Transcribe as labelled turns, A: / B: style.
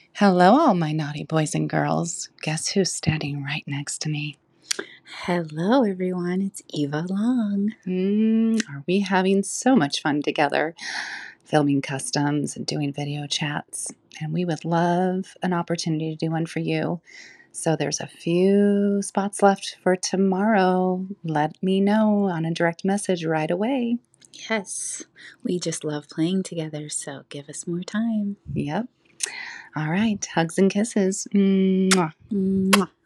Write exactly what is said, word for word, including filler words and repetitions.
A: Hello, all my naughty boys and girls. Guess who's standing right next to me?
B: Hello, everyone. It's Eva Long.
A: Mm, are we having so much fun together? Filming customs and doing video chats. And we would love an opportunity to do one for you. So there's a few spots left for tomorrow. Let me know on a direct message right away.
B: Yes, we just love playing together, so give us more time.
A: Yep. All right. Hugs and kisses. Mwah.
B: Mwah.